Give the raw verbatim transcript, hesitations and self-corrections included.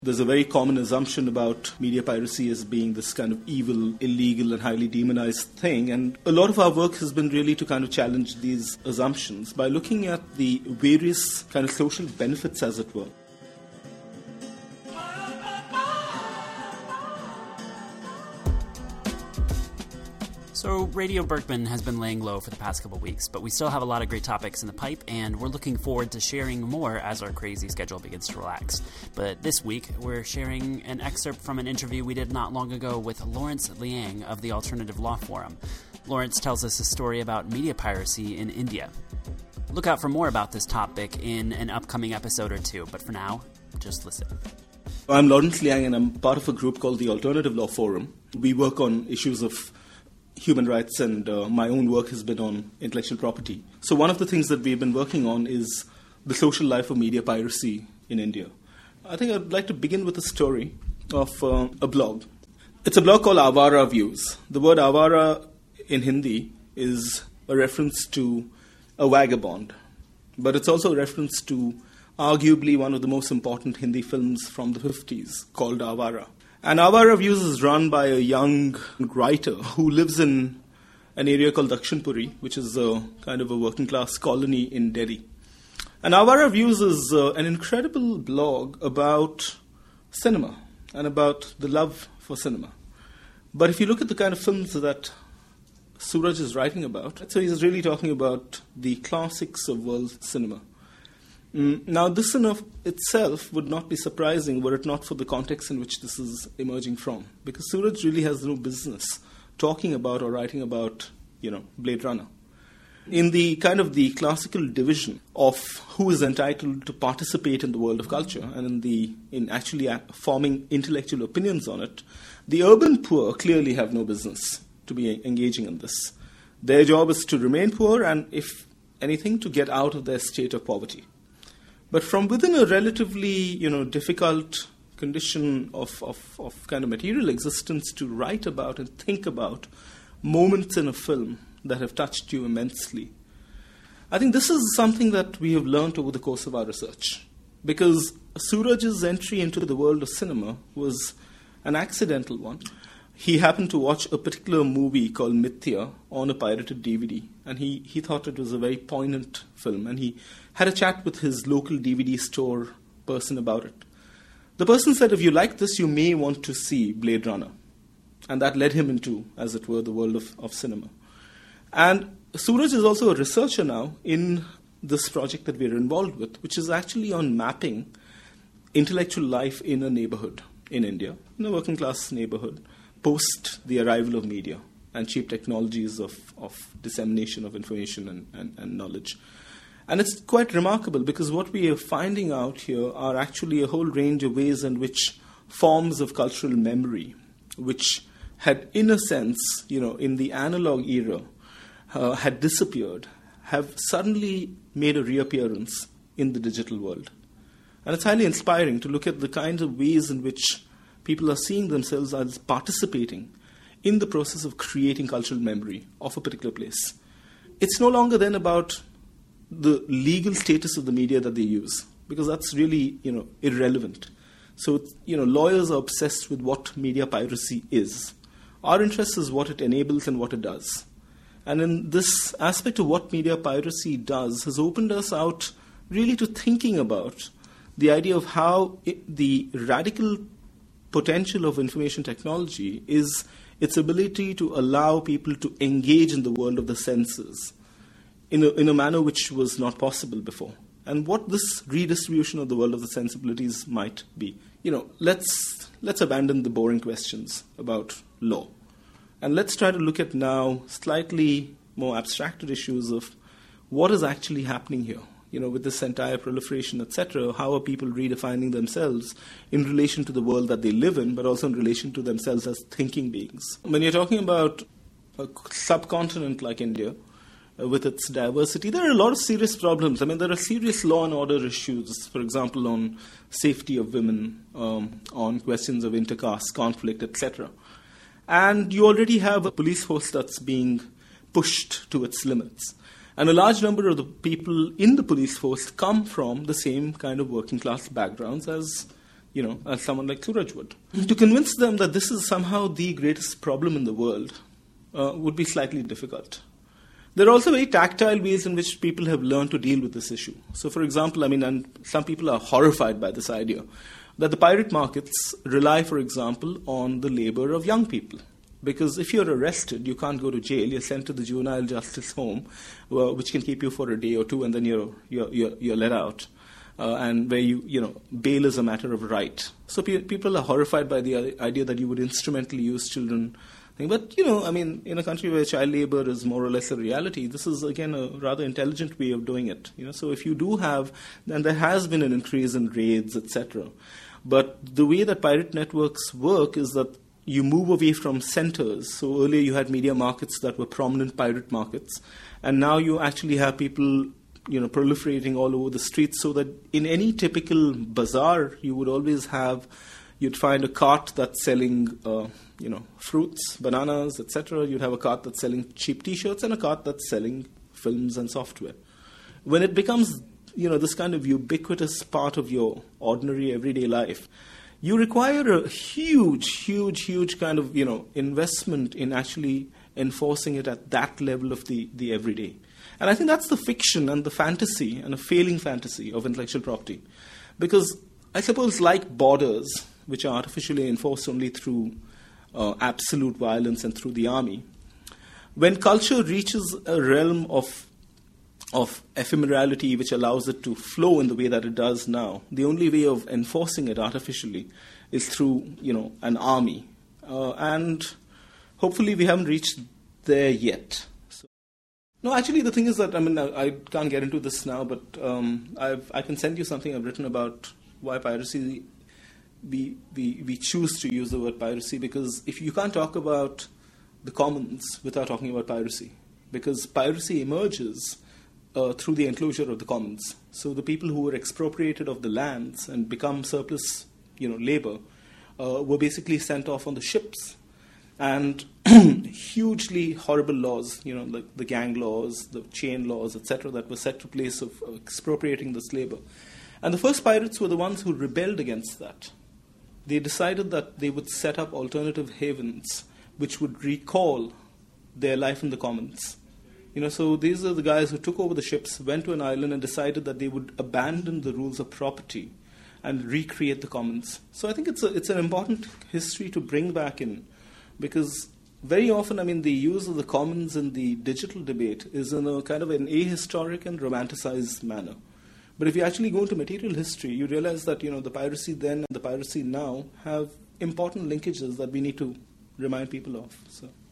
There's a very common assumption about media piracy as being this kind of evil, illegal, and highly demonized thing. And a lot of our work has been really to kind of challenge these assumptions by looking at the various kind of social benefits, as it were. So Radio Berkman has been laying low for the past couple weeks, but we still have a lot of great topics in the pipe, and we're looking forward to sharing more as our crazy schedule begins to relax. But this week, we're sharing an excerpt from an interview we did not long ago with Lawrence Liang of the Alternative Law Forum. Lawrence tells us a story about media piracy in India. Look out for more about this topic in an upcoming episode or two, but for now, just listen. I'm Lawrence Liang, and I'm part of a group called the Alternative Law Forum. We work on issues of human rights, and uh, my own work has been on intellectual property. So one of the things that we've been working on is the social life of media piracy in India. I think I'd like to begin with a story of uh, a blog. It's a blog called Avara Views. The word Avara in Hindi is a reference to a vagabond, but it's also a reference to arguably one of the most important Hindi films from the fifties called Avara. And Avara Views is run by a young writer who lives in an area called Dakshinpuri, which is a kind of a working class colony in Delhi. And Avara Views is uh, an incredible blog about cinema and about the love for cinema. But if you look at the kind of films that Suraj is writing about, so he's really talking about the classics of world cinema. Mm, now, this in of itself would not be surprising were it not for the context in which this is emerging from. Because Suraj really has no business talking about or writing about, you know, Blade Runner. In the kind of the classical division of who is entitled to participate in the world of culture and in the in actually forming intellectual opinions on it, the urban poor clearly have no business to be engaging in this. Their job is to remain poor and, if anything, to get out of their state of poverty. But from within a relatively, you know, difficult condition of, of, of kind of material existence to write about and think about moments in a film that have touched you immensely. I think this is something that we have learned over the course of our research. Because Suraj's entry into the world of cinema was an accidental one. He happened to watch a particular movie called Mithya on a pirated D V D, and he, he thought it was a very poignant film, and he had a chat with his local D V D store person about it. The person said, if you like this, you may want to see Blade Runner. And that led him into, as it were, the world of, of cinema. And Suraj is also a researcher now in this project that we're involved with, which is actually on mapping intellectual life in a neighborhood in India, in a working class neighborhood, post the arrival of media and cheap technologies of, of dissemination of information and, and, and knowledge. And it's quite remarkable because what we are finding out here are actually a whole range of ways in which forms of cultural memory, which had, in a sense, you know, in the analog era, uh, had disappeared, have suddenly made a reappearance in the digital world. And it's highly inspiring to look at the kinds of ways in which people are seeing themselves as participating in the process of creating cultural memory of a particular place. It's no longer then about the legal status of the media that they use, because that's really, you know, irrelevant. So, you know, lawyers are obsessed with what media piracy is. Our interest is what it enables and what it does. And in this aspect of what media piracy does has opened us out really to thinking about the idea of how it, the radical potential of information technology is its ability to allow people to engage in the world of the senses in a, in a manner which was not possible before. And what this redistribution of the world of the sensibilities might be. You know, let's let's abandon the boring questions about law. And let's try to look at now slightly more abstracted issues of what is actually happening here. You know, with this entire proliferation, et cetera, how are people redefining themselves in relation to the world that they live in, but also in relation to themselves as thinking beings? When you're talking about a subcontinent like India, uh, with its diversity, there are a lot of serious problems. I mean, there are serious law and order issues, for example, on safety of women, um, on questions of intercaste conflict, et cetera. And you already have a police force that's being pushed to its limits. And a large number of the people in the police force come from the same kind of working class backgrounds as you know, as someone like Suraj would. To convince them that this is somehow the greatest problem in the world uh, would be slightly difficult. There are also very tactile ways in which people have learned to deal with this issue. So, for example, I mean, and some people are horrified by this idea that the pirate markets rely, for example, on the labor of young people. Because if you're arrested, you can't go to jail. You're sent to the juvenile justice home, well, which can keep you for a day or two, and then you're you're you're, you're let out. Uh, and where you you know bail is a matter of right. So pe- people are horrified by the idea that you would instrumentally use children. But, you know, I mean, in a country where child labor is more or less a reality, this is, again, a rather intelligent way of doing it. You know, so if you do have, and there has been an increase in raids, et cetera. But the way that pirate networks work is that you move away from centers. So earlier you had media markets that were prominent pirate markets, and now you actually have people, you know, proliferating all over the streets, so that in any typical bazaar, you would always have, you'd find a cart that's selling, uh, you know, fruits, bananas, et cetera. You'd have a cart that's selling cheap T-shirts and a cart that's selling films and software. When it becomes, you know, this kind of ubiquitous part of your ordinary everyday life, you require a huge, huge, huge kind of, you know, investment in actually enforcing it at that level of the, the everyday. And I think that's the fiction and the fantasy, and a failing fantasy of intellectual property. Because I suppose, like borders, which are artificially enforced only through uh, absolute violence and through the army, when culture reaches a realm of of ephemerality which allows it to flow in the way that it does now, the only way of enforcing it artificially is through, you know, an army. Uh, and hopefully we haven't reached there yet. So, no, actually the thing is that, I mean, I, I can't get into this now, but um, I've, I can send you something I've written about why piracy, we, we, we choose to use the word piracy, because if you can't talk about the commons without talking about piracy, because piracy emerges Uh, through the enclosure of the commons. So the people who were expropriated of the lands and become surplus, you know, labor, uh, were basically sent off on the ships. And hugely horrible laws, you know, like the gang laws, the chain laws, et cetera, that were set to place of uh, expropriating this labor. And the first pirates were the ones who rebelled against that. They decided that they would set up alternative havens which would recall their life in the commons. You know, so these are the guys who took over the ships, went to an island and decided that they would abandon the rules of property and recreate the commons. So I think it's a, it's an important history to bring back in, because very often, I mean, the use of the commons in the digital debate is in a kind of an ahistoric and romanticized manner. But if you actually go into material history, you realize that, you know, the piracy then and the piracy now have important linkages that we need to remind people of. So.